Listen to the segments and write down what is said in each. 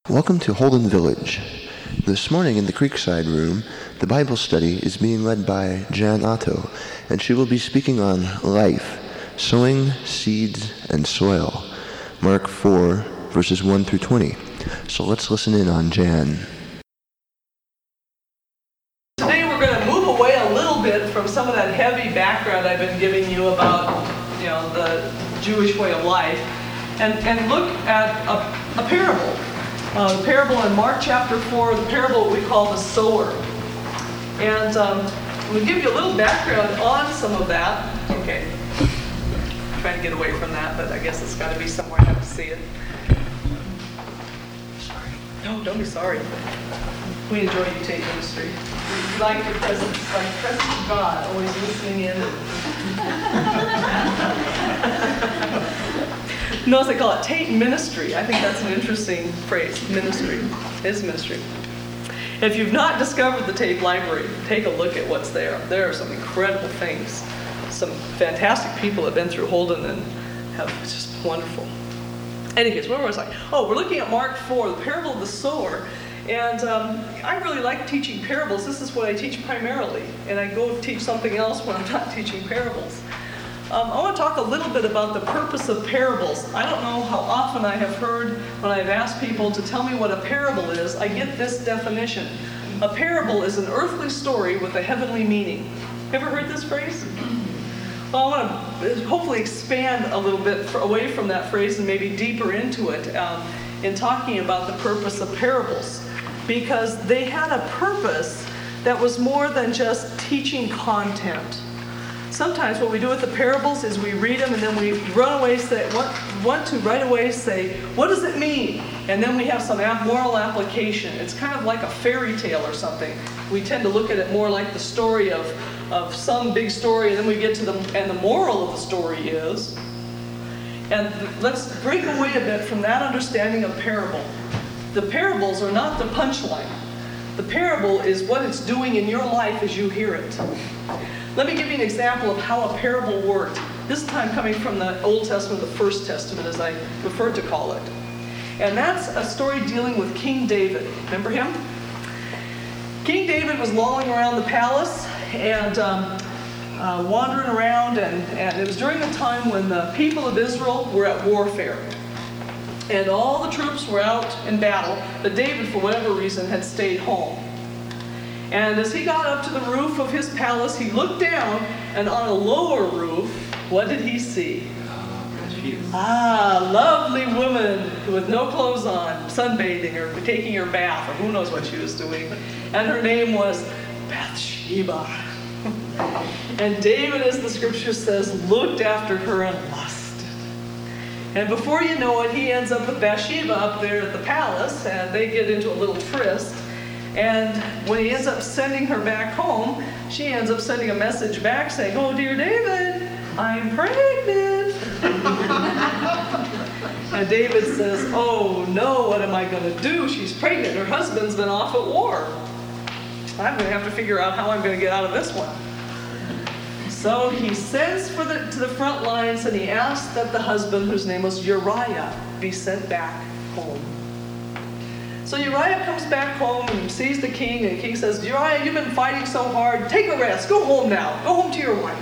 Welcome to Holden Village. This morning in the Creekside Room, the Bible study is being led by Jan Otto, and she will be speaking on life, sowing, seeds, and soil. Mark 4, verses 1 through 20. So let's listen in on Jan. Today we're going to move away a little bit from some of that heavy background I've been giving you about, the Jewish way of life, and look at a parable. The parable in Mark chapter 4, the parable we call the sower. And we'll give you a little background on some of that. Okay. I'm trying to get away from that, but I guess it's got to be somewhere I have to see it. Sorry. No, don't be sorry. We enjoy you, Tate Ministry. We like your presence, like the presence of God, always listening in. Notice they call it Tate Ministry. I think that's an interesting phrase, ministry. It's ministry. If you've not discovered the Tate Library, take a look at what's there. There are some incredible things. Some fantastic people have been through Holden and it's just wonderful. Anyways, where was I? Oh, we're looking at Mark 4, the parable of the sower. And I really like teaching parables. This is what I teach primarily. And I go teach something else when I'm not teaching parables. I want to talk a little bit about the purpose of parables. I don't know how often I have heard when I've asked people to tell me what a parable is, I get this definition. A parable is an earthly story with a heavenly meaning. Ever heard this phrase? Well, I want to hopefully expand a little bit away from that phrase and maybe deeper into it in talking about the purpose of parables. Because they had a purpose that was more than just teaching content. Sometimes what we do with the parables is we read them and then we run away, want to right away say, what does it mean? And then we have some moral application. It's kind of like a fairy tale or something. We tend to look at it more like the story of some big story, and then we get to and the moral of the story is. And let's break away a bit from that understanding of parable. The parables are not the punchline. The parable is what it's doing in your life as you hear it. Let me give you an example of how a parable worked. This time coming from the Old Testament, the First Testament, as I prefer to call it. And that's a story dealing with King David. Remember him? King David was lolling around the palace and wandering around, and it was during the time when the people of Israel were at warfare. And all the troops were out in battle, but David, for whatever reason, had stayed home. And as he got up to the roof of his palace, he looked down, and on a lower roof, what did he see? Lovely woman with no clothes on, sunbathing or taking her bath, or who knows what she was doing. And her name was Bathsheba. And David, as the scripture says, looked after her and lusted. And before you know it, he ends up with Bathsheba up there at the palace, and they get into a little tryst. And when he ends up sending her back home, she ends up sending a message back saying, "Oh, dear David, I'm pregnant." And David says, "Oh, no, what am I going to do? She's pregnant. Her husband's been off at war. I'm going to have to figure out how I'm going to get out of this one." So he sends to the front lines, and he asks that the husband, whose name was Uriah, be sent back home. So Uriah comes back home and sees the king, and the king says, "Uriah, you've been fighting so hard. Take a rest. Go home now. Go home to your wife."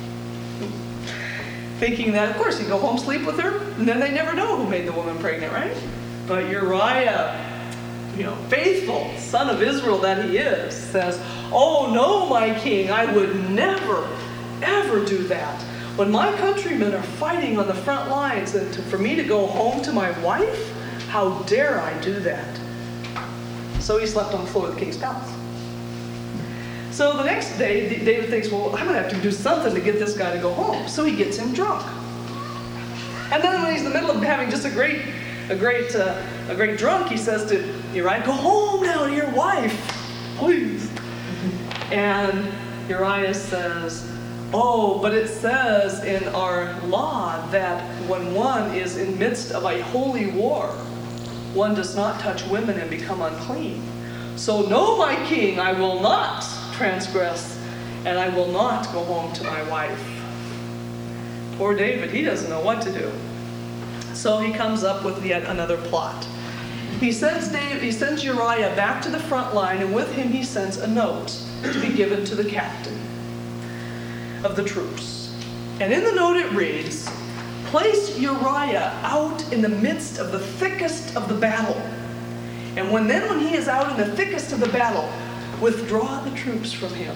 Thinking that, of course, he'd go home, sleep with her, and then they never know who made the woman pregnant, right? But Uriah, faithful son of Israel that he is, says, "Oh, no, my king, I would never, ever do that. When my countrymen are fighting on the front lines, and for me to go home to my wife, how dare I do that?" So he slept on the floor of the king's palace. So the next day, David thinks, well, I'm going to have to do something to get this guy to go home. So he gets him drunk. And then when he's in the middle of having just a great drunk, he says to Uriah, "Go home now to your wife, please." And Uriah says, "Oh, but it says in our law that when one is in midst of a holy war, one does not touch women and become unclean. So no, my king, I will not transgress, and I will not go home to my wife." Poor David, he doesn't know what to do. So he comes up with yet another plot. He sends Uriah back to the front line, and with him he sends a note to be given to the captain of the troops. And in the note it reads, "Place Uriah out in the midst of the thickest of the battle. And when he is out in the thickest of the battle, withdraw the troops from him."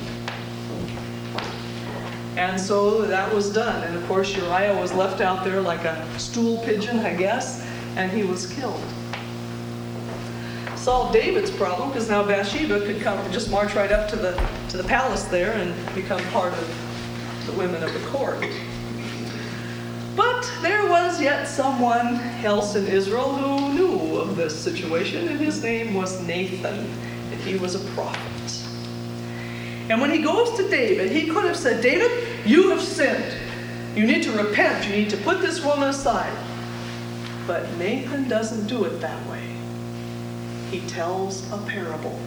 And so that was done. And of course, Uriah was left out there like a stool pigeon, I guess, and he was killed. Solved David's problem, because now Bathsheba could come and just march right up to the palace there and become part of the women of the court. But there was yet someone else in Israel who knew of this situation, and his name was Nathan, and he was a prophet. And when he goes to David, he could have said, "David, you have sinned. You need to repent. You need to put this woman aside." But Nathan doesn't do it that way. He tells a parable.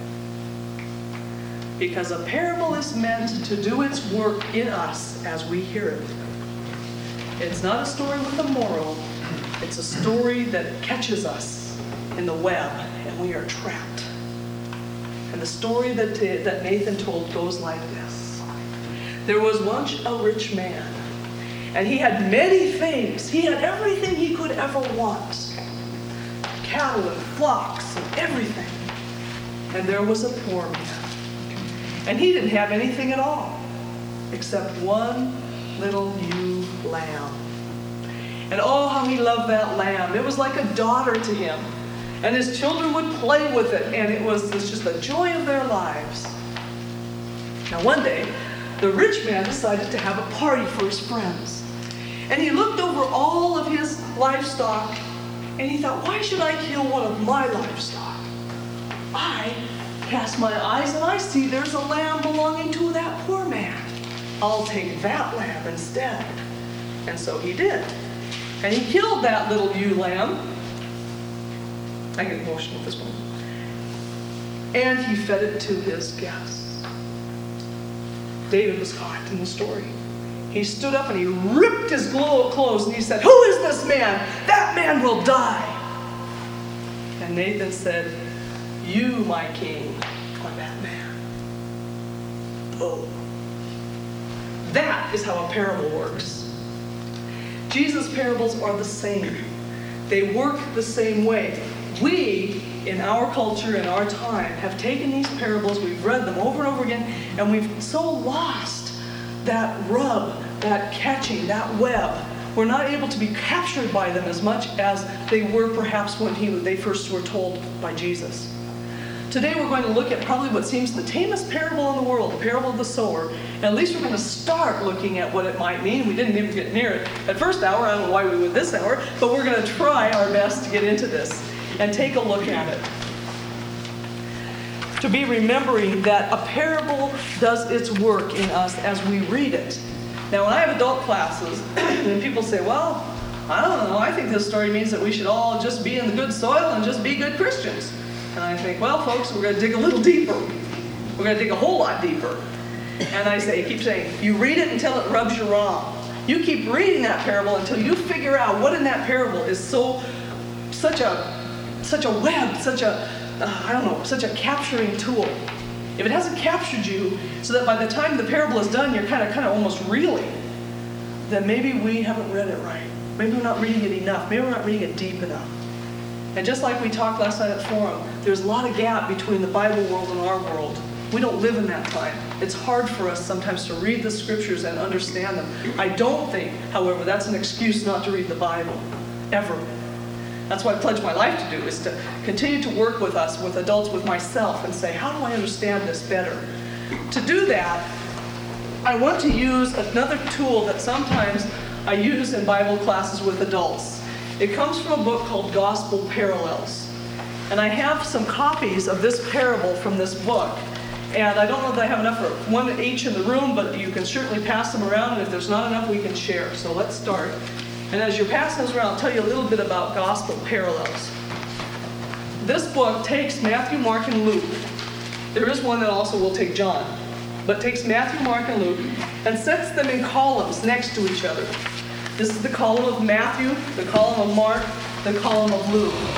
Because a parable is meant to do its work in us as we hear it. It's not a story with a moral. It's a story that catches us in the web, and we are trapped. And the story that Nathan told goes like this. There was once a rich man, and he had many things. He had everything he could ever want. Cattle and flocks and everything. And there was a poor man. And he didn't have anything at all, except one little ewe lamb. And oh, how he loved that lamb. It was like a daughter to him. And his children would play with it, and it was just the joy of their lives. Now one day, the rich man decided to have a party for his friends. And he looked over all of his livestock, and he thought, why should I kill one of my livestock? I cast my eyes and I see there's a lamb belonging to that poor man. I'll take that lamb instead. And so he did. And he killed that little ewe lamb. I get emotional at this moment. And he fed it to his guests. David was caught in the story. He stood up and he ripped his clothes and he said, "Who is this man? That man will die." And Nathan said, "You, my king, are that man." Oh. That is how a parable works. Jesus' parables are the same. They work the same way. We, in our culture, in our time, have taken these parables, we've read them over and over again, and we've so lost that rub, that catching, that web. We're not able to be captured by them as much as they were perhaps when they first were told by Jesus. Today we're going to look at probably what seems the tamest parable in the world, the parable of the sower. And at least we're going to start looking at what it might mean. We didn't even get near it at first hour. I don't know why we would this hour, but we're going to try our best to get into this and take a look at it. To be remembering that a parable does its work in us as we read it. Now when I have adult classes, and people say, well, I don't know, I think this story means that we should all just be in the good soil and just be good Christians. And I think, well, folks, we're going to dig a little deeper. We're going to dig a whole lot deeper. And I keep saying, you read it until it rubs you wrong. You keep reading that parable until you figure out what in that parable is such a web, such a capturing tool. If it hasn't captured you so that by the time the parable is done, you're kind of almost reeling, then maybe we haven't read it right. Maybe we're not reading it enough. Maybe we're not reading it deep enough. And just like we talked last night at Forum, there's a lot of gap between the Bible world and our world. We don't live in that time. It's hard for us sometimes to read the scriptures and understand them. I don't think, however, that's an excuse not to read the Bible, ever. That's what I pledge my life to do, is to continue to work with us, with adults, with myself, and say, how do I understand this better? To do that, I want to use another tool that sometimes I use in Bible classes with adults. It comes from a book called Gospel Parallels. And I have some copies of this parable from this book. And I don't know that I have enough for one each in the room, but you can certainly pass them around, and if there's not enough, we can share. So let's start. And as you're passing this around, I'll tell you a little bit about Gospel Parallels. This book takes Matthew, Mark, and Luke. There is one that also will take John, but takes Matthew, Mark, and Luke, and sets them in columns next to each other. This is the column of Matthew, the column of Mark, the column of Luke.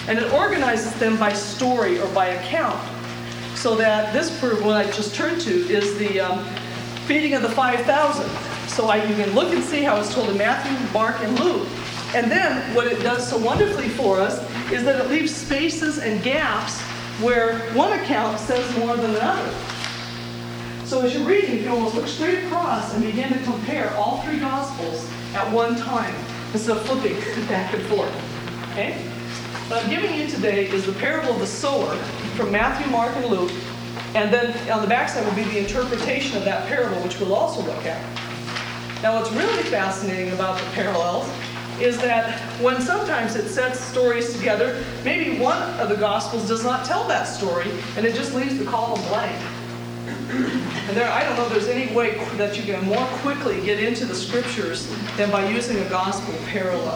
And it organizes them by story or by account. So that this one I just turned to is the feeding of the 5,000. So you can look and see how it's told in Matthew, Mark, and Luke. And then what it does so wonderfully for us is that it leaves spaces and gaps where one account says more than another. So as you're reading, you can almost look straight across and begin to compare all three Gospels at one time instead of flipping back and forth. Okay? What I'm giving you today is the parable of the sower from Matthew, Mark, and Luke. And then on the backside will be the interpretation of that parable, which we'll also look at. Now what's really fascinating about the parallels is that when sometimes it sets stories together, maybe one of the Gospels does not tell that story, and it just leaves the column blank. And I don't know if there's any way that you can more quickly get into the Scriptures than by using a Gospel parallel.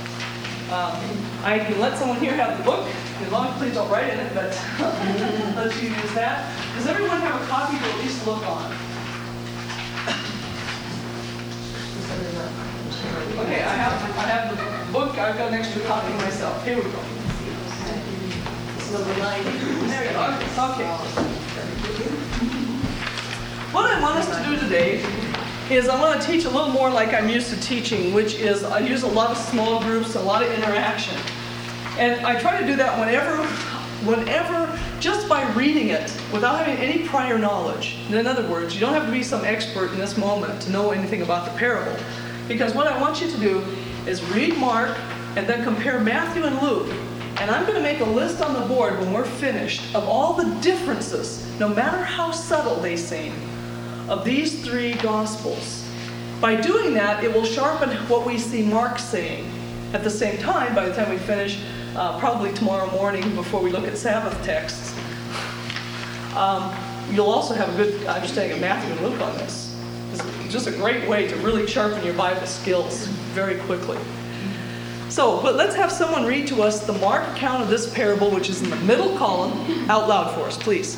I can let someone here have the book, as long as please don't write in it, but let you use that. Does everyone have a copy to at least look on? Okay, I have the book. I've got an extra copy myself. Here we go. There you go. Okay. What I want us to do today is I want to teach a little more like I'm used to teaching, which is I use a lot of small groups, a lot of interaction. And I try to do that whenever, just by reading it, without having any prior knowledge. In other words, you don't have to be some expert in this moment to know anything about the parable. Because what I want you to do is read Mark and then compare Matthew and Luke. And I'm going to make a list on the board when we're finished of all the differences, no matter how subtle they seem, of these three Gospels. By doing that, it will sharpen what we see Mark saying. At the same time, by the time we finish, probably tomorrow morning before we look at Sabbath texts, you'll also have a good understanding of Matthew and Luke on this. It's just a great way to really sharpen your Bible skills very quickly. So, but let's have someone read to us the Mark account of this parable, which is in the middle column, out loud for us, please.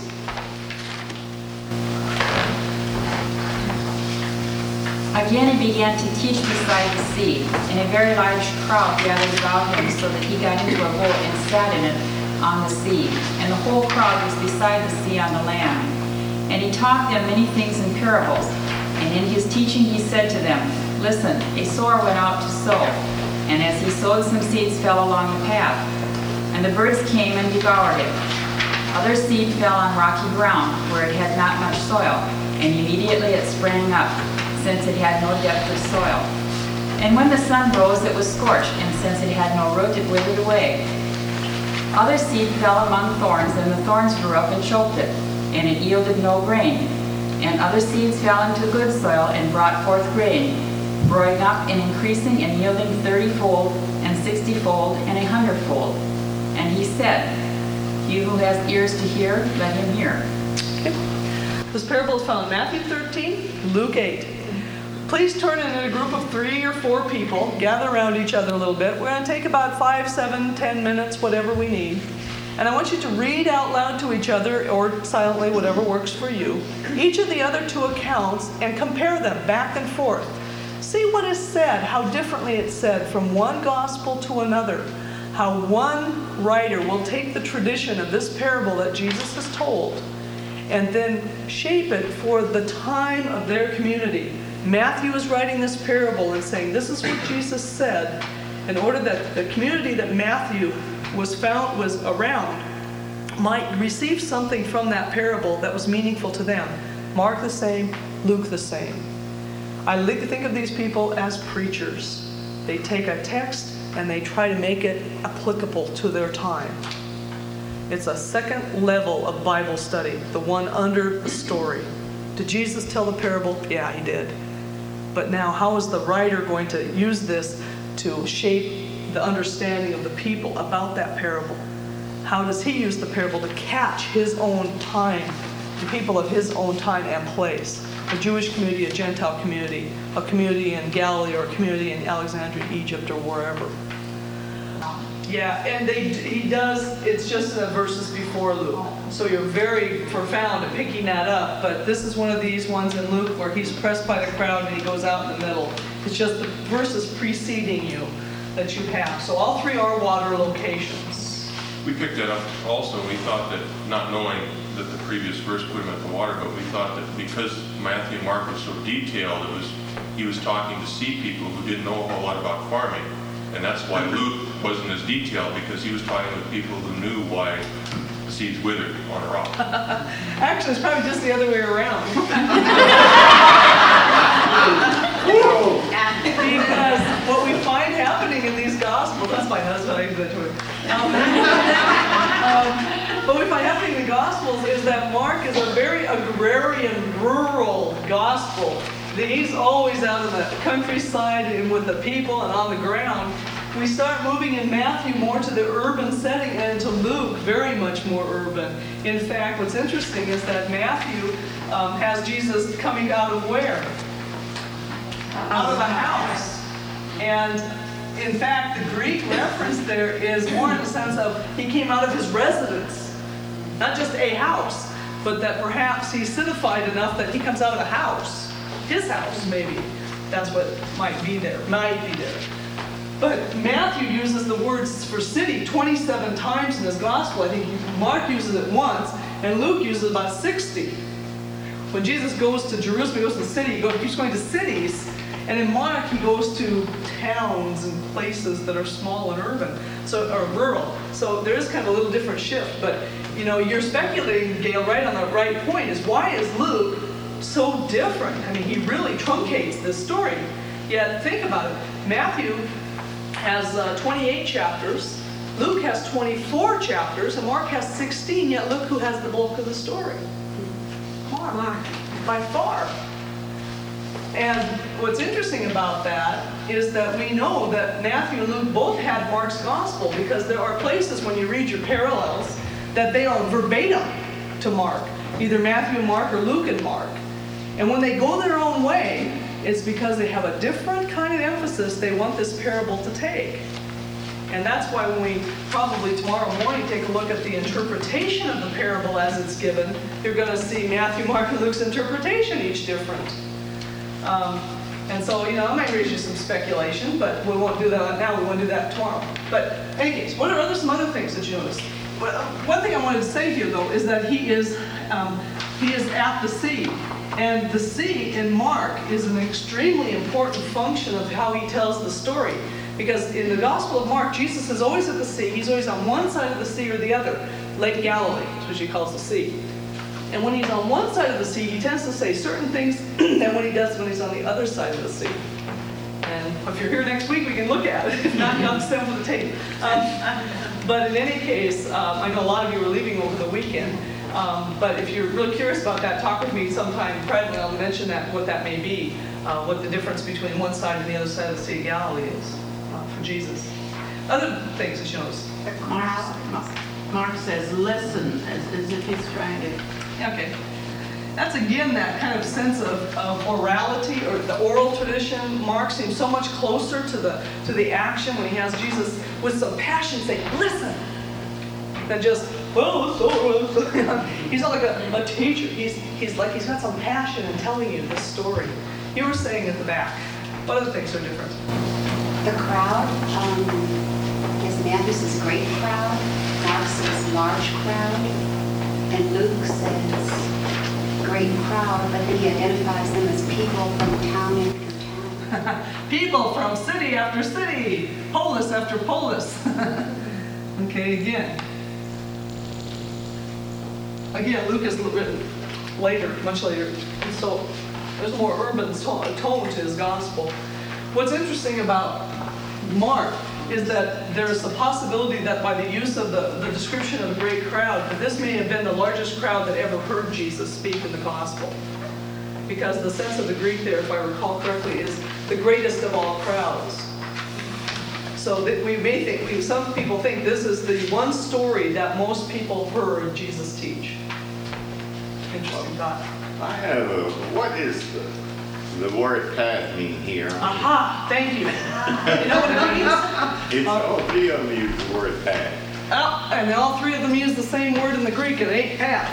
Again he began to teach beside the sea, and a very large crowd gathered about him, so that he got into a boat and sat in it on the sea. And the whole crowd was beside the sea on the land. And he taught them many things in parables. And in his teaching he said to them, Listen, a sower went out to sow. And as he sowed, some seeds fell along the path. And the birds came and devoured it. Other seed fell on rocky ground, where it had not much soil. And immediately it sprang up, since it had no depth of soil. And when the sun rose, it was scorched, and since it had no root, it withered away. Other seed fell among thorns, and the thorns grew up and choked it, and it yielded no grain. And other seeds fell into good soil and brought forth grain, growing up and increasing and yielding 30-fold and 60-fold and 100-fold. And he said, He who has ears to hear, let him hear. Okay. This parable is found in Matthew 13, Luke 8. Please turn in a group of 3 or 4 people, gather around each other a little bit. We're going to take about 5, 7, 10 minutes, whatever we need. And I want you to read out loud to each other, or silently, whatever works for you, each of the other 2 accounts and compare them back and forth. See what is said, how differently it's said from one gospel to another. How one writer will take the tradition of this parable that Jesus has told and then shape it for the time of their community. Matthew is writing this parable and saying, this is what Jesus said, in order that the community that Matthew was around might receive something from that parable that was meaningful to them. Mark the same, Luke the same. I like to think of these people as preachers. They take a text and they try to make it applicable to their time. It's a second level of Bible study, the one under the story. Did Jesus tell the parable? Yeah, he did. But now, how is the writer going to use this to shape the understanding of the people about that parable? How does he use the parable to catch his own time, the people of his own time and place? A Jewish community, a Gentile community, a community in Galilee, or a community in Alexandria, Egypt, or wherever. Yeah, and he does, it's just the verses before Luke. So you're very profound at picking that up, but this is one of these ones in Luke where he's pressed by the crowd and he goes out in the middle. It's just the verses preceding you that you have. So all 3 are water locations. We picked that up also. We thought that, not knowing that the previous verse put him at the water, but we thought that because Matthew and Mark were so detailed, he was talking to seed people who didn't know a whole lot about farming. And that's why Luke wasn't as detailed, because he was talking with people who knew why the seeds withered on a rock. Actually, it's probably just the other way around. Because what we find happening in these Gospels, that's fine, that's what I did to it. What we find happening in the Gospels is that Mark is a very agrarian, rural Gospel. He's always out in the countryside and with the people and on the ground. We start moving in Matthew more to the urban setting, and to Luke very much more urban. In fact, what's interesting is that Matthew has Jesus coming out of where? Out of a house. And in fact, the Greek reference there is more in the sense of he came out of his residence. Not just a house, but that perhaps he's citified enough that he comes out of a house. His house, maybe. That's what might be there. But Matthew uses the words for city 27 times in his gospel. I think Mark uses it once, and Luke uses it about 60. When Jesus goes to Jerusalem, he goes to the city, he keeps going to cities. And in Mark, he goes to towns and places that are small and urban, or rural. So there is kind of a little different shift. But, you're speculating, Gail, right on the right point, is why is Luke so different? I mean, he really truncates this story. Yet, think about it. Matthew has 28 chapters, Luke has 24 chapters, and Mark has 16, yet look who has the bulk of the story. Mark, by far. And what's interesting about that is that we know that Matthew and Luke both had Mark's gospel, because there are places when you read your parallels that they are verbatim to Mark, either Matthew and Mark or Luke and Mark. And when they go their own way, it's because they have a different kind of emphasis they want this parable to take. And that's why when we probably tomorrow morning take a look at the interpretation of the parable as it's given, you're going to see Matthew, Mark, and Luke's interpretation each different. And so, I might raise you some speculation, but we won't do that now. We want to do that tomorrow. But in any case, what are some other things that you notice? One thing I wanted to say here, though, is that he is at the sea. And the sea in Mark is an extremely important function of how he tells the story. Because in the Gospel of Mark, Jesus is always at the sea. He's always on one side of the sea or the other. Lake Galilee is what he calls the sea. And when he's on one side of the sea, he tends to say certain things than what he does when he's on the other side of the sea. And if you're here next week, we can look at it. If not, you'll have to send for the tape. But in any case, I know a lot of you are leaving over the weekend. But if you're really curious about that, talk with me sometime privately. I'll mention what that may be, what the difference between one side and the other side of the Sea of Galilee is for Jesus. Other things that you notice. Mark says, listen, as if he's trying to... Okay. That's again that kind of sense of orality, or the oral tradition. Mark seems so much closer to the action when he has Jesus with some passion saying, listen, than just, he's not like a teacher. He's like he's got some passion in telling you this story. You were saying at the back, what other things are different? The crowd, yes, Matthew says great crowd, Mark says large crowd, and Luke says great crowd, but then he identifies them as people from town after town. People from city after city, polis after polis. Okay, again, Luke is written later, much later, and so there's a more urban tone to his gospel. What's interesting about Mark is that there is a possibility that by the use of the description of a great crowd, that this may have been the largest crowd that ever heard Jesus speak in the gospel. Because the sense of the Greek there, if I recall correctly, is the greatest of all crowds. So that we may think, some people think this is the one story that most people heard Jesus teach. Interesting thought. I have what is the word path mean here? Aha, thank you. You know what it means? It's all three of them use the word path. Oh, and all three of them use the same word in the Greek, it ain't path.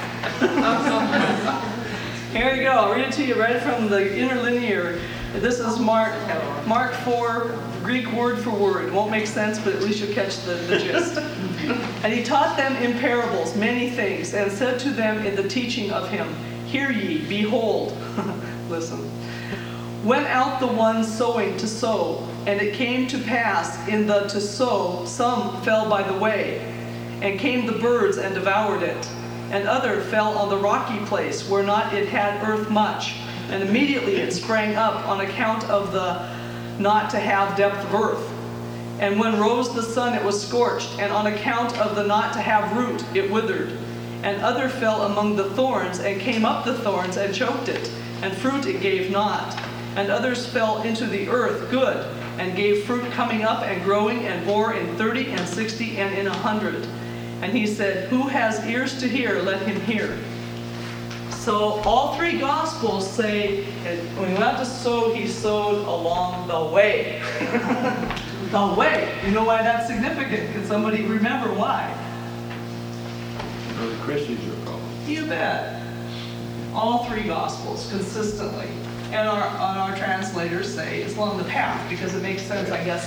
Here you go, I'll read it to you right from the interlinear. This is Mark 4, Greek word for word. It won't make sense, but at least you'll catch the gist. And he taught them in parables many things, and said to them in the teaching of him, Hear ye, behold, listen, went out the one sowing to sow, and it came to pass in the to sow, some fell by the way, and came the birds and devoured it, and other fell on the rocky place, where not it had earth much, and immediately it sprang up on account of the not to have depth of earth. And when rose the sun, it was scorched, and on account of the not to have root, it withered. And other fell among the thorns, and came up the thorns, and choked it, and fruit it gave not. And others fell into the earth, good, and gave fruit coming up and growing, and bore in 30 and 60 and in 100. And he said, Who has ears to hear, let him hear. So all three Gospels say, when he went out to sow, he sowed along the way. The way. You know why that's significant? Can somebody remember why? Well, the Christians are called. You bet. All three Gospels, consistently. And our translators say it's along the path, because it makes sense, I guess.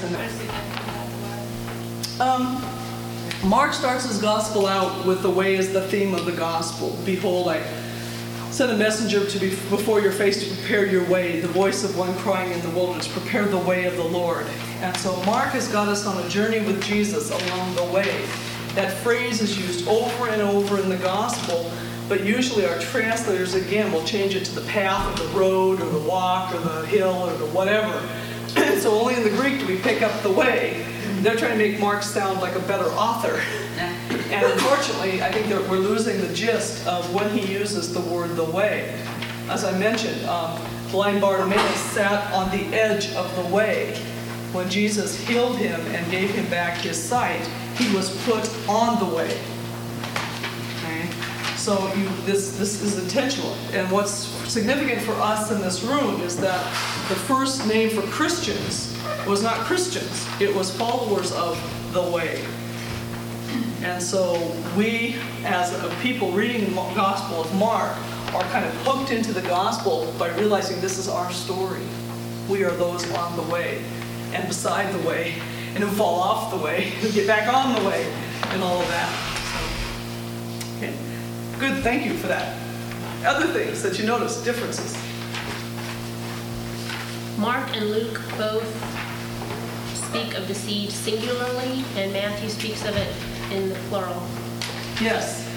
Mark starts his Gospel out with the way as the theme of the Gospel. Behold, I send a messenger to be before your face to prepare your way, the voice of one crying in the wilderness, prepare the way of the Lord. And so Mark has got us on a journey with Jesus along the way. That phrase is used over and over in the Gospel, but usually our translators, again, will change it to the path or the road or the walk or the hill or the whatever. So only in the Greek do we pick up the way. They're trying to make Mark sound like a better author. And unfortunately, I think that we're losing the gist of when he uses the word the way. As I mentioned, blind Bartimaeus sat on the edge of the way. When Jesus healed him and gave him back his sight, he was put on the way. Okay? So this is intentional. And what's significant for us in this room is that the first name for Christians was not Christians. It was followers of the way. And so we, as a people reading the Gospel of Mark, are kind of hooked into the Gospel by realizing this is our story. We are those on the way and beside the way, and who fall off the way, who get back on the way, and all of that. So, okay. Good, thank you for that. Other things that you notice, differences. Mark and Luke both speak of the seed singularly, and Matthew speaks of it in the plural. Yes.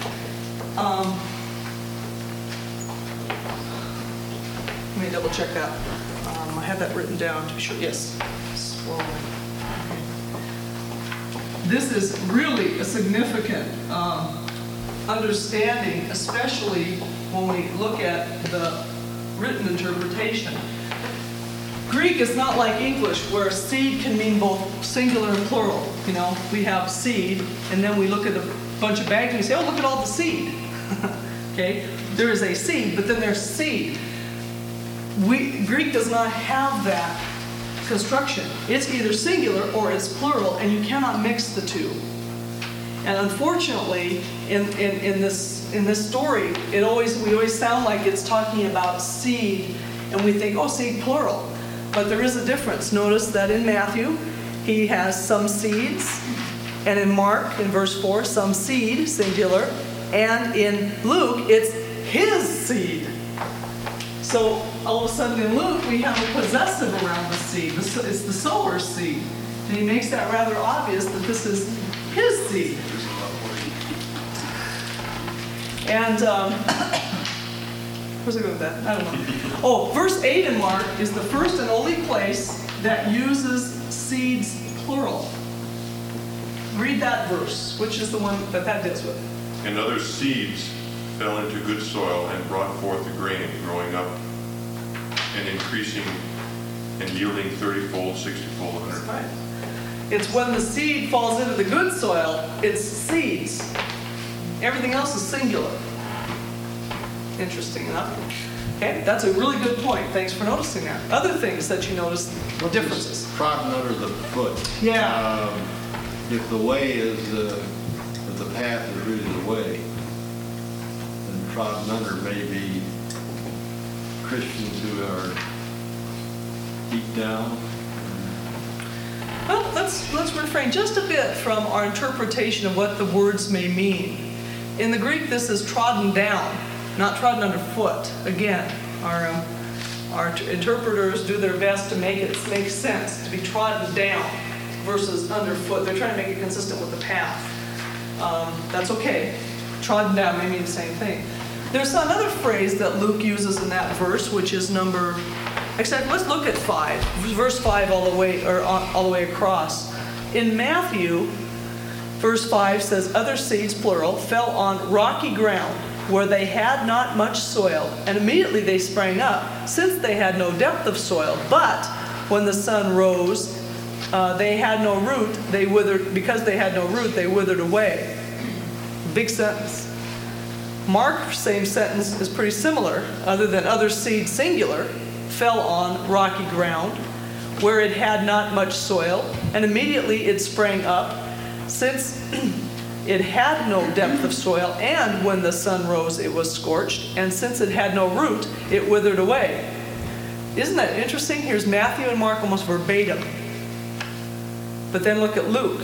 Let me double check that. I have that written down to be sure. Yes. Swollen. Okay. This is really a significant understanding, especially when we look at the written interpretation. Greek is not like English, where seed can mean both singular and plural. You know, we have seed, and then we look at a bunch of bags and we say, oh, look at all the seed. Okay? There is a seed, but then there's seed. Greek does not have that construction. It's either singular or it's plural, and you cannot mix the two. And unfortunately, in this story, we always sound like it's talking about seed, and we think, oh, seed plural. But there is a difference. Notice that in Matthew, he has some seeds, and in Mark, in verse 4, some seed, singular, and in Luke, it's his seed. So all of a sudden in Luke, we have a possessive around the seed. It's the sower's seed. And he makes that rather obvious that this is his seed. And where's it going with that? I don't know. Oh, verse 8 in Mark is the first and only place that uses seeds plural. Read that verse, which is the one that deals with. And other seeds fell into good soil and brought forth the grain, growing up and increasing and yielding 30-fold, 60-fold, 100-fold. Right. It's when the seed falls into the good soil, it's seeds. Everything else is singular. Interesting enough. Okay, that's a really good point. Thanks for noticing that. Other things that you notice, differences. Trodden under the foot. Yeah. If the way is, if the path is really the way, then trodden under may be Christians who are deep down. Well, that's let's refrain just a bit from our interpretation of what the words may mean. In the Greek, this is trodden down, not trodden underfoot. Again, our interpreters do their best to make it make sense, to be trodden down versus underfoot. They're trying to make it consistent with the path. That's okay. Trodden down may mean the same thing. There's another phrase that Luke uses in that verse, which is except let's look at 5, verse 5 all the way across. In Matthew, verse 5 says, other seeds, plural, fell on rocky ground where they had not much soil, and immediately they sprang up, since they had no depth of soil. But when the sun rose, they had no root, they withered, because they had no root, they withered away. Big sentence. Mark's same sentence is pretty similar, other than other seed, singular, fell on rocky ground where it had not much soil, and immediately it sprang up, since it had no depth of soil, and when the sun rose it was scorched, and since it had no root, it withered away. Isn't that interesting? Here's Matthew and Mark almost verbatim. But then look at Luke.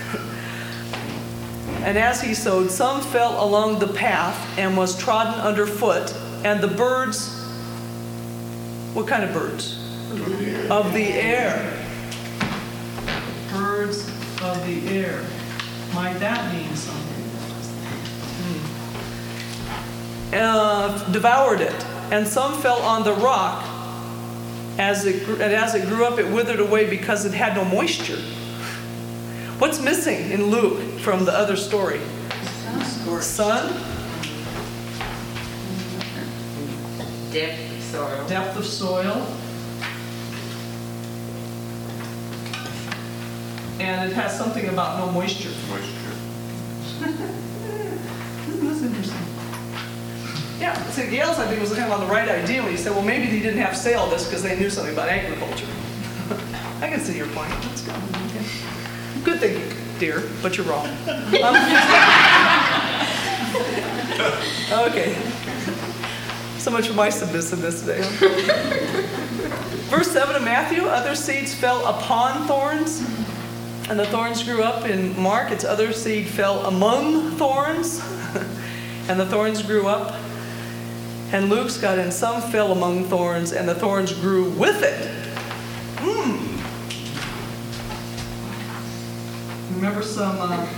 And as he sowed, some fell along the path and was trodden underfoot, and the birds, what kind of birds? Of the air. Birds of the air. Might that mean something? Devoured it, and some fell on the rock. As it grew up, it withered away because it had no moisture. What's missing in Luke from the other story? Sun. Depth of soil. Depth of soil. And it has something about no moisture. Isn't this interesting? Yeah, so Gales, I think, was kind of on the right idea when he said, well, maybe they didn't have sale this because they knew something about agriculture. I can see your point. Let's go. Okay. Good thinking, dear, but you're wrong. Okay. So much for my submissiveness today. Verse 7 of Matthew, other seeds fell upon thorns, and the thorns grew up. In Mark, its other seed fell among thorns, and the thorns grew up. And Luke's got in some fell among thorns, and the thorns grew with it. Remember some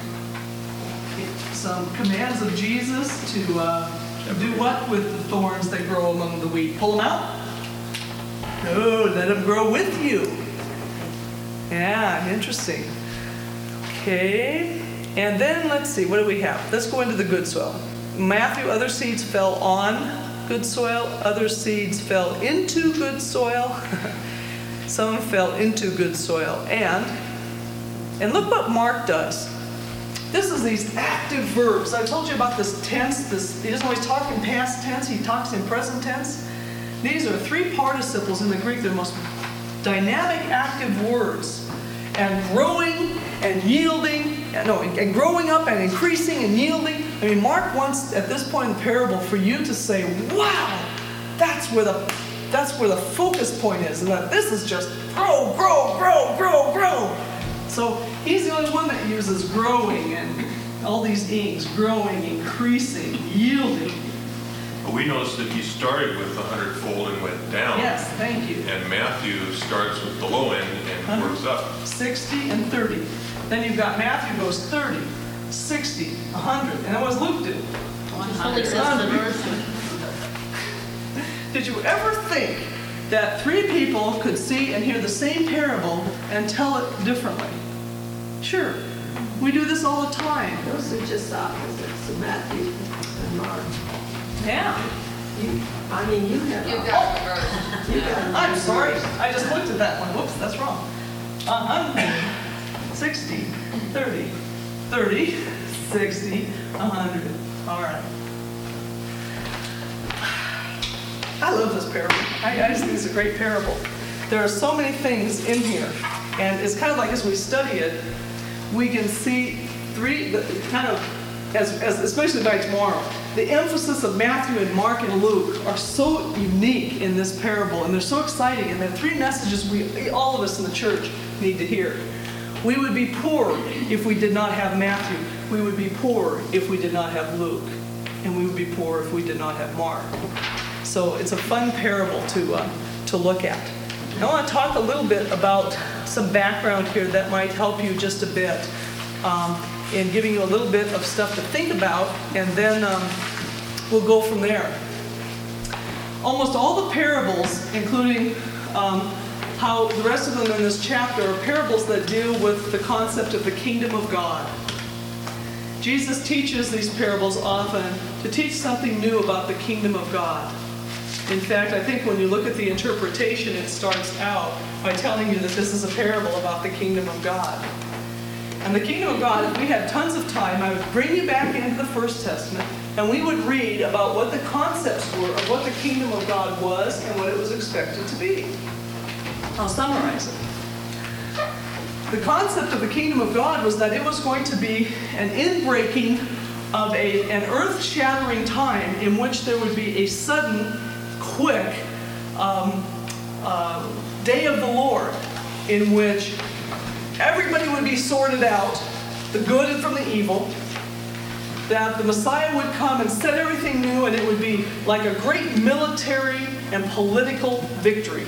commands of Jesus to do what with the thorns that grow among the wheat? Pull them out? No, let them grow with you. Yeah, interesting. Okay, and then let's see, what do we have? Let's go into the good soil. Matthew, other seeds fell on good soil, other seeds fell into good soil, some fell into good soil, and look what Mark does. This is these active verbs. I told you about this tense. He doesn't always talk in past tense. He talks in present tense. These are 3 participles in the Greek. They're the most dynamic, active words. And growing and yielding, and growing up and increasing and yielding. I mean, Mark wants, at this point in the parable, for you to say, wow, that's where the focus point is. And that this is just grow, grow, grow, grow, grow. So he's the only one that uses growing and all these ings, growing, increasing, yielding. Well, we noticed that he started with 100-fold and went down. Yes, thank you. And Matthew starts with the low end and works up. 60 and 30. Then you've got Matthew goes 30, 60, 100. And then what does Luke do? Only says the verse. Did you ever think that 3 people could see and hear the same parable and tell it differently? Sure. We do this all the time. Those are just opposites of Matthew and Mark. Yeah. You have I'm sorry. I just looked at that one. Whoops, that's wrong. 100, 60, 30, 30, 60, 100. All right. I love this parable. I just think it's a great parable. There are so many things in here. And it's kind of like as we study it, we can see especially by tomorrow, the emphasis of Matthew and Mark and Luke are so unique in this parable, and they're so exciting, and they're 3 messages all of us in the church need to hear. We would be poor if we did not have Matthew. We would be poor if we did not have Luke. And we would be poor if we did not have Mark. So it's a fun parable to look at. I want to talk a little bit about some background here that might help you just a bit in giving you a little bit of stuff to think about, and then we'll go from there. Almost all the parables, including how the rest of them in this chapter, are parables that deal with the concept of the kingdom of God. Jesus teaches these parables often to teach something new about the kingdom of God. In fact, I think when you look at the interpretation, it starts out by telling you that this is a parable about the kingdom of God. And the kingdom of God, if we had tons of time, I would bring you back into the First Testament, and we would read about what the concepts were of what the kingdom of God was and what it was expected to be. I'll summarize it. The concept of the kingdom of God was that it was going to be an inbreaking of an earth-shattering time in which there would be a sudden, quick day of the Lord in which everybody would be sorted out, the good from the evil, that the Messiah would come and set everything new, and it would be like a great military and political victory.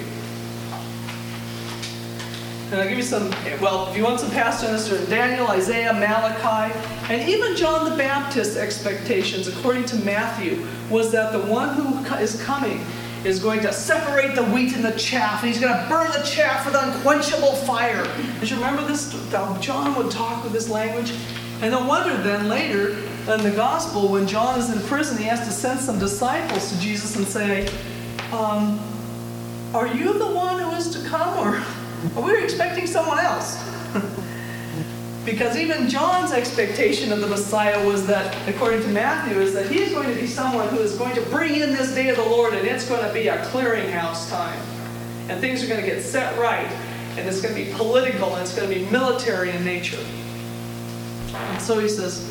And I'll give you some, well, if you want some past answer, Daniel, Isaiah, Malachi, and even John the Baptist's expectations, according to Matthew, was that the one who is coming is going to separate the wheat and the chaff, and he's going to burn the chaff with unquenchable fire. And you remember this? John would talk with this language. And no wonder then later in the gospel, when John is in prison, he has to send some disciples to Jesus and say, are you the one who is to come, or are we expecting someone else? Because even John's expectation of the Messiah was that, according to Matthew, is that he's going to be someone who is going to bring in this day of the Lord, and it's going to be a clearinghouse time. And things are going to get set right, and it's going to be political, and it's going to be military in nature. And so he says,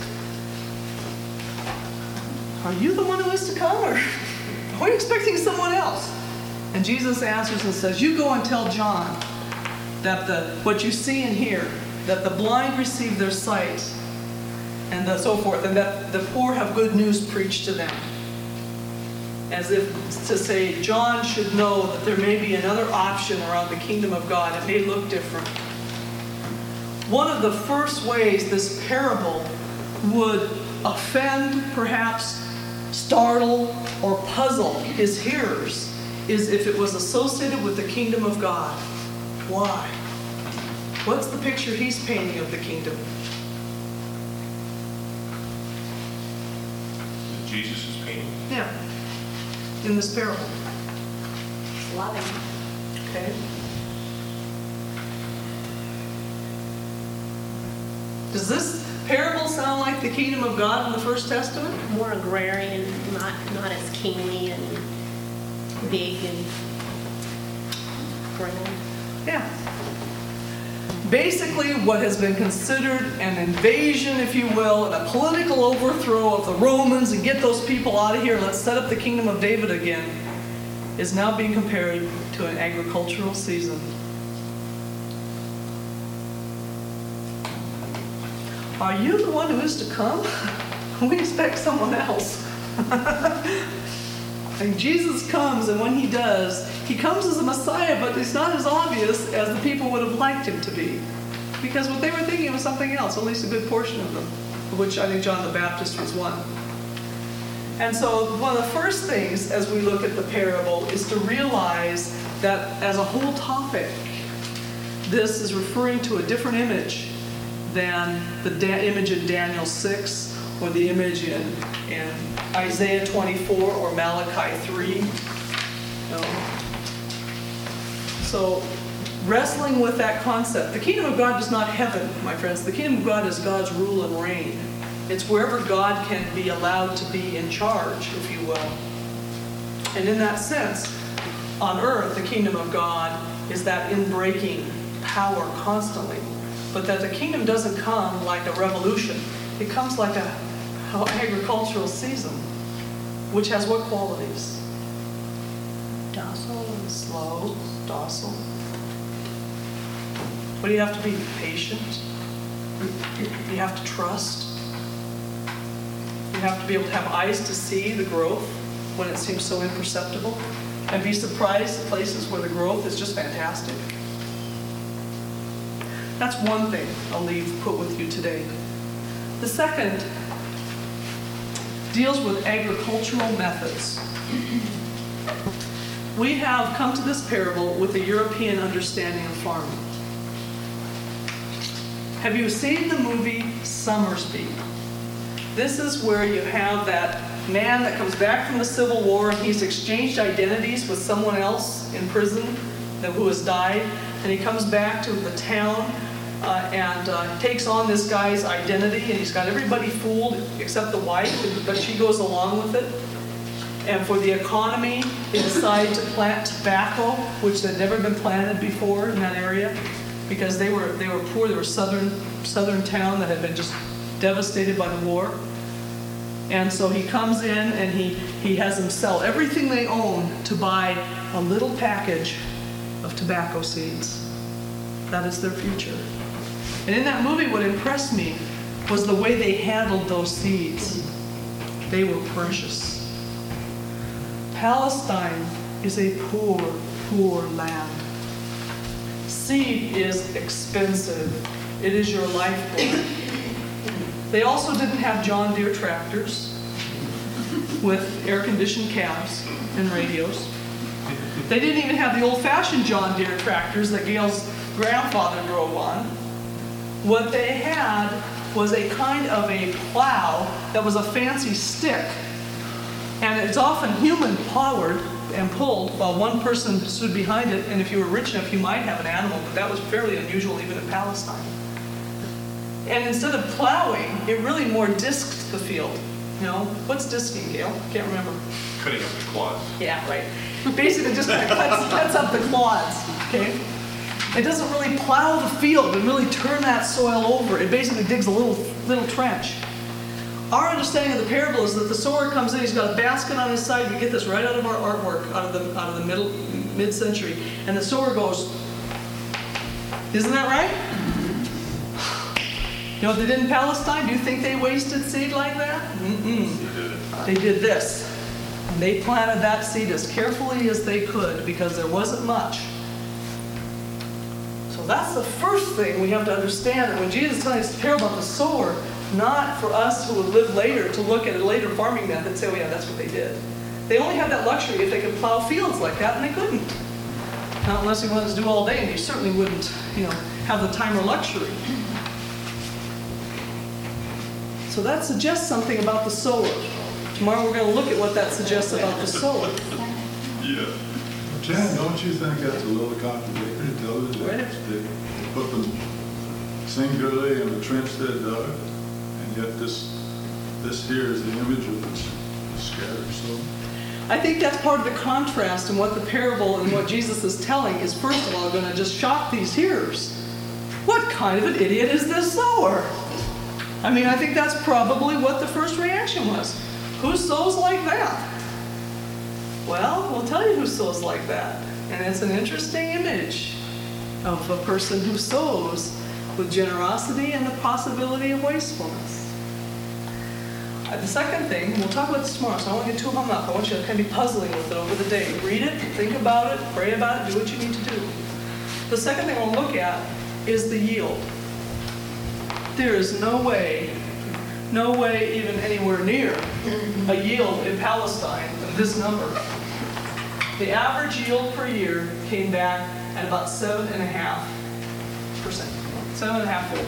are you the one who is to come, or are we expecting someone else? And Jesus answers and says, you go and tell John that what you see and hear, that the blind receive their sight, and so forth, and that the poor have good news preached to them. As if to say, John should know that there may be another option around the kingdom of God. It may look different. One of the first ways this parable would offend, perhaps startle, or puzzle his hearers is if it was associated with the kingdom of God. Why? What's the picture he's painting of the kingdom? Jesus is painting. Yeah. In this parable. Loving. Okay. Does this parable sound like the kingdom of God in the First Testament? More agrarian, not as kingly and big and grand. Yeah. Basically, what has been considered an invasion, if you will, and a political overthrow of the Romans and get those people out of here, let's set up the kingdom of David again, is now being compared to an agricultural season. Are you the one who is to come? We expect someone else. And Jesus comes, and when he does, he comes as a Messiah, but it's not as obvious as the people would have liked him to be. Because what they were thinking was something else, at least a good portion of them, of which I think John the Baptist was one. And so one of the first things as we look at the parable is to realize that as a whole topic, this is referring to a different image than the image in Daniel 6 or the image in Isaiah 24 or Malachi 3. So wrestling with that concept. The kingdom of God is not heaven, my friends. The kingdom of God is God's rule and reign. It's wherever God can be allowed to be in charge, if you will. And in that sense, on earth, the kingdom of God is that inbreaking power constantly. But that the kingdom doesn't come like a revolution. It comes like an agricultural season, which has what qualities? Docile and Slow, docile. What do you have to be? Patient. You have to trust. You have to be able to have eyes to see the growth when it seems so imperceptible, and be surprised at places where the growth is just fantastic. That's one thing I'll put with you today. The second deals with agricultural methods. We have come to this parable with a European understanding of farming. Have you seen the movie Summersby? This is where you have that man that comes back from the Civil War, and he's exchanged identities with someone else in prison who has died, and he comes back to the town and takes on this guy's identity, and he's got everybody fooled except the wife, but she goes along with it. And for the economy, they decide to plant tobacco, which had never been planted before in that area, because they were poor. They were southern town that had been just devastated by the war. And so he comes in and he has them sell everything they own to buy a little package of tobacco seeds. That is their future. And in that movie, what impressed me was the way they handled those seeds. They were precious. Palestine is a poor, poor land. Seed is expensive. It is your lifeblood. They also didn't have John Deere tractors with air-conditioned cabs and radios. They didn't even have the old-fashioned John Deere tractors that Gail's grandfather drove on. What they had was a kind of a plow that was a fancy stick. And it's often human-powered and pulled while one person stood behind it, and if you were rich enough, you might have an animal, but that was fairly unusual even in Palestine. And instead of plowing, it really more disked the field. You know, what's disking, Gail? Can't remember. Cutting up the clods. Yeah, right. Basically just kind of cuts up the clods, okay? It doesn't really plow the field and really turn that soil over. It basically digs a little trench. Our understanding of the parable is that the sower comes in, he's got a basket on his side. We get this right out of our artwork, out of the mid-century. And the sower goes, isn't that right? You know what they did in Palestine? Do you think they wasted seed like that? Mm-mm. They did this. And they planted that seed as carefully as they could because there wasn't much. So that's the first thing we have to understand, that when Jesus is telling us the parable about the sower, not for us who would live later to look at a later farming method and say, oh yeah, that's what they did. They only had that luxury if they could plow fields like that, and they couldn't. Not unless you wanted to do all day, and you certainly wouldn't, have the time or luxury. So that suggests something about the sower. Tomorrow we're going to look at what that suggests about the sower. Yeah. Jan, don't you think that's a little contradictory to tell us that they put them singularly in the trench they dug, and yet this here is the image of the scattered soul? I think that's part of the contrast in what the parable and what Jesus is telling is, first of all, going to just shock these hearers. What kind of an idiot is this sower? I mean, I think that's probably what the first reaction was. Who sows like that? Well, we'll tell you who sows like that. And it's an interesting image of a person who sows with generosity and the possibility of wastefulness. The second thing, we'll talk about this tomorrow, so I don't want to get too hung up. I want you to kind of be puzzling with it over the day. Read it, think about it, pray about it, do what you need to do. The second thing we'll look at is the yield. There is no way even anywhere near a yield in Palestine of this number. The average yield per year came back at about 7.5%. 7.5%.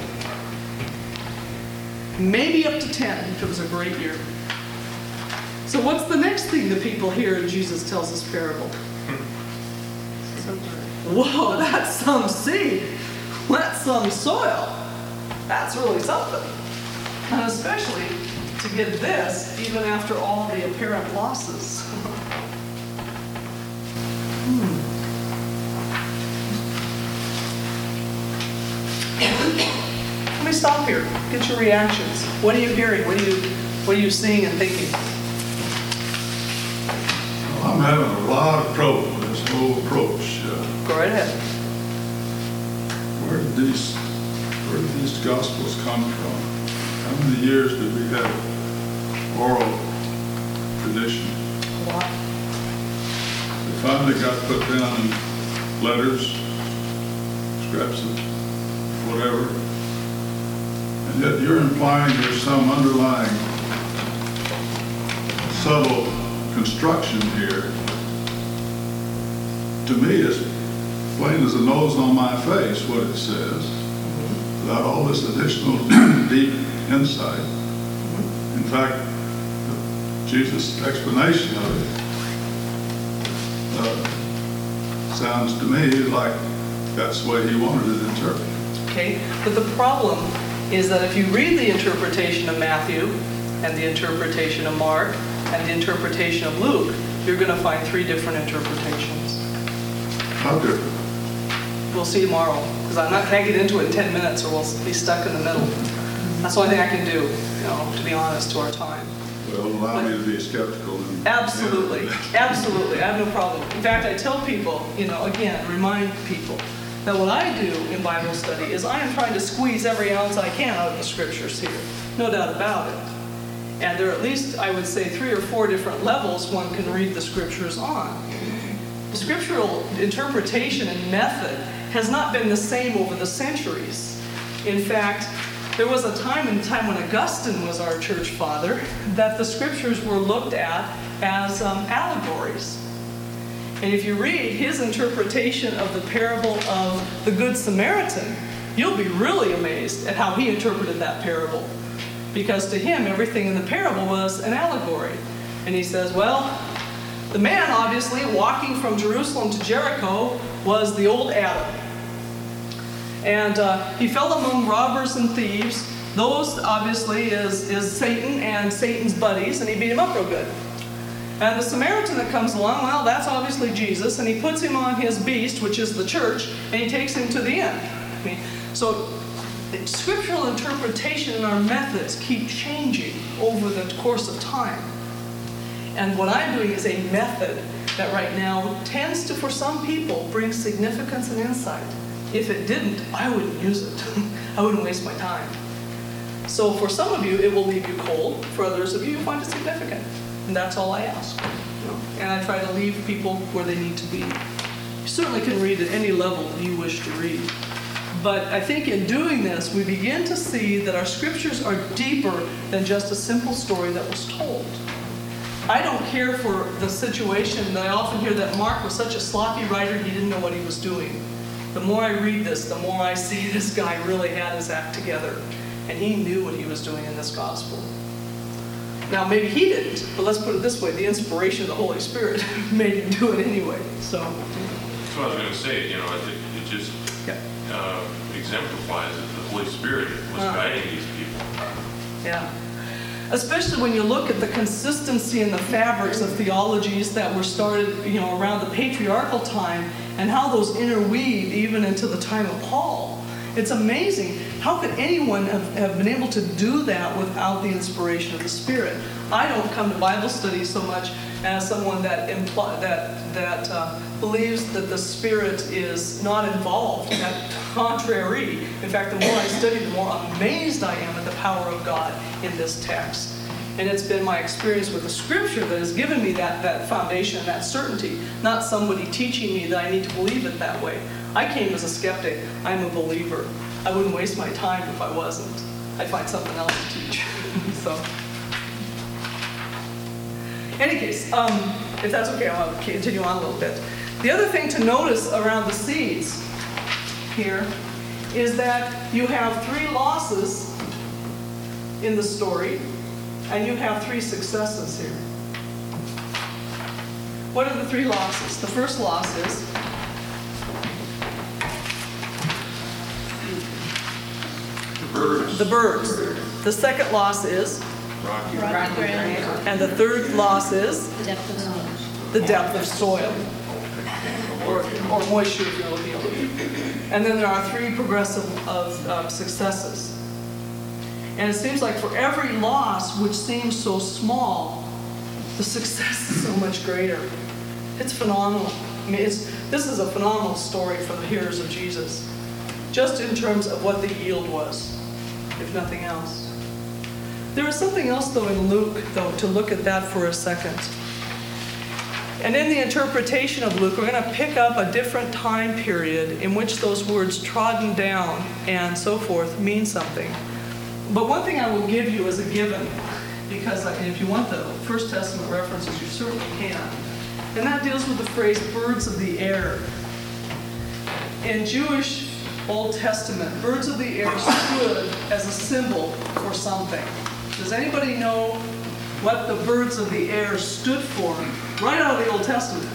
Maybe up to 10 if it was a great year. So what's the next thing the people hear and Jesus tells this parable? Whoa, that's some seed. That's some soil. That's really something. And especially to get this even after all the apparent losses. Let me stop here. Get your reactions. What are you hearing? What are you seeing and thinking? Well, I'm having a lot of trouble with this whole approach. Go right ahead. Where did where did these Gospels come from? How many years did we have oral tradition? A lot. They finally got put down in letters, scraps of whatever. And yet you're implying there's some underlying subtle construction here. To me, it's plain as the nose on my face what it says, without all this additional deep insight. In fact, Jesus' explanation of it sounds to me like that's the way he wanted it interpreted. Okay, but the problem is that if you read the interpretation of Matthew and the interpretation of Mark and the interpretation of Luke, you're going to find three different interpretations. How different? We'll see tomorrow, because I can't get into it in 10 minutes or we'll be stuck in the middle. That's the only thing I can do, to be honest, to our time. Well, allow me to be skeptical. Absolutely, absolutely, I have no problem. In fact, I tell people, again, remind people that what I do in Bible study is I am trying to squeeze every ounce I can out of the scriptures here. No doubt about it. And there are at least, I would say, 3 or 4 different levels one can read the scriptures on. The scriptural interpretation and method has not been the same over the centuries. In fact, there was a time when Augustine was our church father that the scriptures were looked at as allegories. And if you read his interpretation of the parable of the Good Samaritan, you'll be really amazed at how he interpreted that parable. Because to him, everything in the parable was an allegory. And he says, well, the man, obviously, walking from Jerusalem to Jericho was the old Adam. And he fell among robbers and thieves. Those, obviously, is Satan and Satan's buddies, and he beat him up real good. And the Samaritan that comes along, well, that's obviously Jesus, and he puts him on his beast, which is the church, and he takes him to the end. So scriptural interpretation and our methods keep changing over the course of time. And what I'm doing is a method that right now tends to, for some people, bring significance and insight. If it didn't, I wouldn't use it. I wouldn't waste my time. So for some of you, it will leave you cold. For others of you, you find it significant. And that's all I ask. And I try to leave people where they need to be. You certainly can read at any level you wish to read. But I think in doing this, we begin to see that our scriptures are deeper than just a simple story that was told. I don't care for the situation that I often hear that Mark was such a sloppy writer, he didn't know what he was doing. The more I read this, the more I see this guy really had his act together. And he knew what he was doing in this gospel. Now, maybe he didn't, but let's put it this way. The inspiration of the Holy Spirit made him do it anyway. So that's what I was going to say. I think it just exemplifies that the Holy Spirit was guiding these people. Yeah. Especially when you look at the consistency and the fabrics of theologies that were started, around the patriarchal time and how those interweave even into the time of Paul. It's amazing. How could anyone have been able to do that without the inspiration of the Spirit? I don't come to Bible study so much as someone that believes that the Spirit is not involved. That contrary. In fact, the more I study, the more amazed I am at the power of God in this text. And it's been my experience with the Scripture that has given me that foundation and that certainty, not somebody teaching me that I need to believe it that way. I came as a skeptic. I'm a believer. I wouldn't waste my time if I wasn't. I'd find something else to teach. So, in any case, if that's okay, I'll continue on a little bit. The other thing to notice around the seeds here is that you have 3 losses in the story, and you have 3 successes here. What are the 3 losses? The first loss is the birds. The second loss is Rocky ground. And the third loss is Depth of soil. the depth of soil, or moisture if you're looking at it. And then there are 3 progressive of successes. And it seems like for every loss, which seems so small, the success is so much greater. It's phenomenal. I mean, this is a phenomenal story for the hearers of Jesus. just in terms of what the yield was, if nothing else. There is something else, though, in Luke, though, to look at that for a second. And in the interpretation of Luke, we're going to pick up a different time period in which those words trodden down and so forth mean something. But one thing I will give you as a given, because if you want the First Testament references, you certainly can. And that deals with the phrase birds of the air. In Jewish Old Testament, birds of the air stood as a symbol for something. Does anybody know what the birds of the air stood for right out of the Old Testament?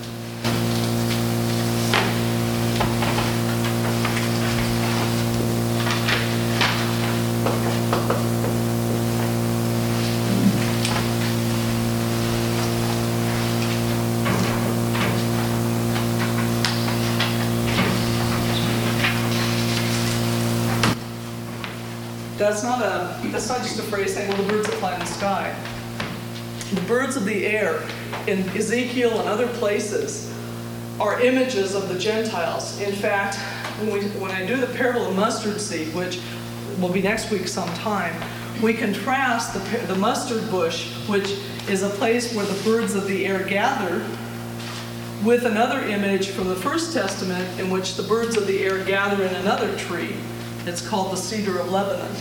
That's not just a phrase saying, well, the birds that fly in the sky. The birds of the air in Ezekiel and other places are images of the Gentiles. In fact, when I do the parable of mustard seed, which will be next week sometime, we contrast the mustard bush, which is a place where the birds of the air gather, with another image from the First Testament in which the birds of the air gather in another tree. It's called the cedar of Lebanon.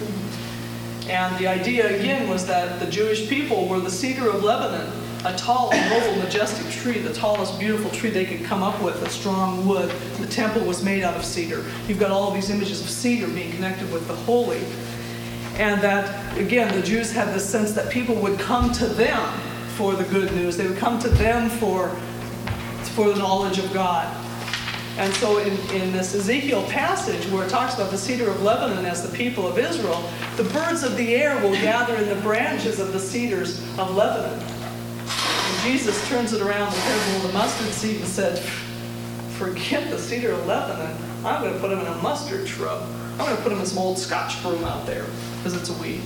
And the idea, again, was that the Jewish people were the cedar of Lebanon, a tall, noble, majestic tree, the tallest, beautiful tree they could come up with, a strong wood. The temple was made out of cedar. You've got all of these images of cedar being connected with the holy. And that, again, the Jews had this sense that people would come to them for the good news. They would come to them for the knowledge of God. And so in this Ezekiel passage where it talks about the cedar of Lebanon as the people of Israel, the birds of the air will gather in the branches of the cedars of Lebanon. And Jesus turns it around, the parable of the mustard seed, and said, forget the cedar of Lebanon. I'm going to put them in a mustard shrub. I'm going to put them in some old Scotch broom out there because it's a weed.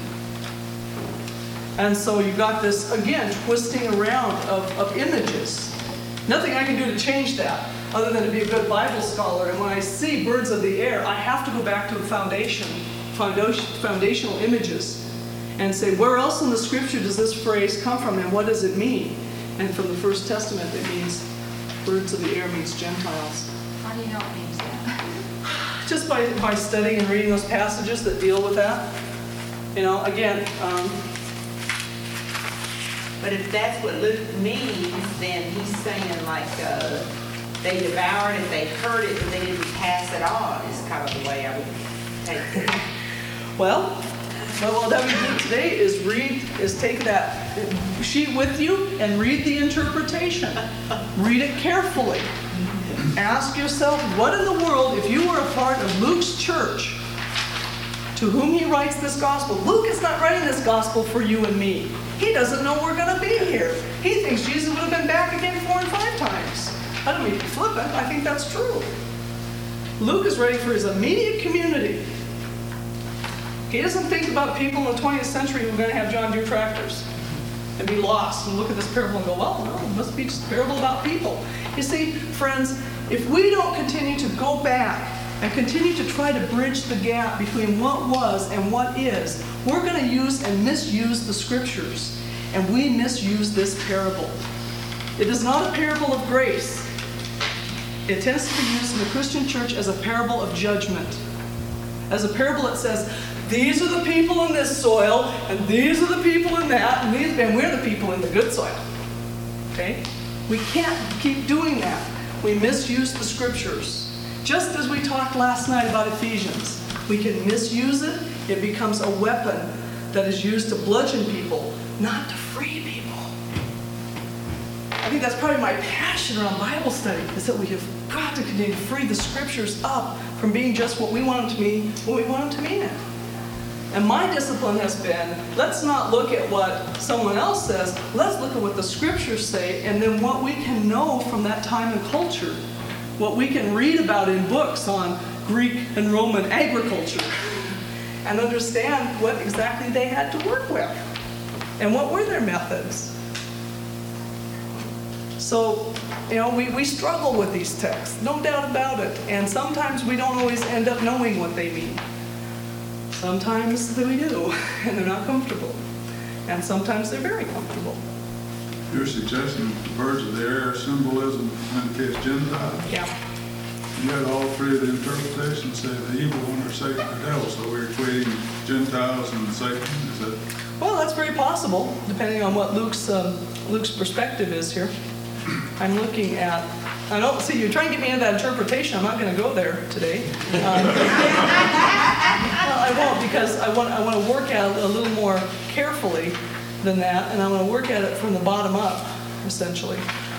And so you've got this, again, twisting around of images. Nothing I can do to change that, other than to be a good Bible scholar. And when I see birds of the air, I have to go back to the foundational images and say, where else in the Scripture does this phrase come from, and what does it mean? And from the First Testament, it means birds of the air means Gentiles. How do you know it means that? Just by studying and reading those passages that deal with that. You know, again, But if that's what Luke means, then he's saying like they devoured it, they heard it, but they didn't pass it on, is kind of the way I would take it. well, what we do today is take that sheet with you and read the interpretation. Read it carefully. Ask yourself, what in the world, if you were a part of Luke's church, to whom he writes this gospel. Luke is not writing this gospel for you and me. He doesn't know we're going to be here. He thinks Jesus would have been back again 4 and 5 times. I don't mean to be flippant. I think that's true. Luke is writing for his immediate community. He doesn't think about people in the 20th century who are going to have John Deere tractors and be lost and look at this parable and go, well, no, it must be just a parable about people. You see, friends, if we don't continue to go back and continue to try to bridge the gap between what was and what is, we're going to use and misuse the Scriptures. And we misuse this parable. It is not a parable of grace. It tends to be used in the Christian church as a parable of judgment. As a parable that says, these are the people in this soil, and these are the people in that, and we're the people in the good soil. Okay? We can't keep doing that. We misuse the Scriptures. Just as we talked last night about Ephesians, we can misuse it. It becomes a weapon that is used to bludgeon people, not to free people. I think that's probably my passion around Bible study, is that we have got to continue to free the Scriptures up from being just what we want them to mean, what we want them to mean it. And my discipline has been, let's not look at what someone else says, let's look at what the Scriptures say, and then what we can know from that time and culture. What we can read about in books on Greek and Roman agriculture and understand what exactly they had to work with and what were their methods. So, we struggle with these texts, no doubt about it. And sometimes we don't always end up knowing what they mean. Sometimes we do, and they're not comfortable. And sometimes they're very comfortable. You're suggesting that the birds of the air symbolism indicates Gentiles? Yeah. You had all three of the interpretations say the evil one are Satan or devil, so we're equating Gentiles and Satan, is that? Well, that's very possible, depending on what Luke's perspective is here. I'm looking at, I don't see, you're trying to get me into that interpretation. I'm not going to go there today. I won't, because I want to work at it a little more carefully than that, and I want to work at it from the bottom up, essentially.